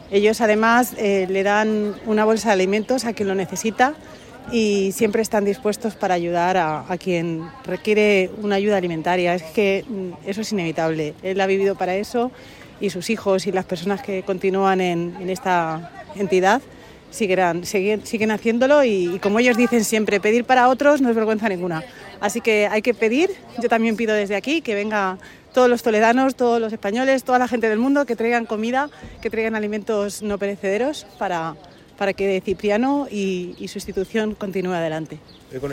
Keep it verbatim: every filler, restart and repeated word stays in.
Ellos además eh, le dan una bolsa de alimentos a quien lo necesita y siempre están dispuestos para ayudar a, a quien requiere una ayuda alimentaria. Es que eso es inevitable. Él ha vivido para eso y sus hijos y las personas que continúan en, en esta entidad siguen, siguen, siguen haciéndolo y, y como ellos dicen siempre, pedir para otros no es vergüenza ninguna. Así que hay que pedir. Yo también pido desde aquí que venga todos los toledanos, todos los españoles, toda la gente del mundo que traigan comida, que traigan alimentos no perecederos para, para que Cipriano y, y su institución continúe adelante.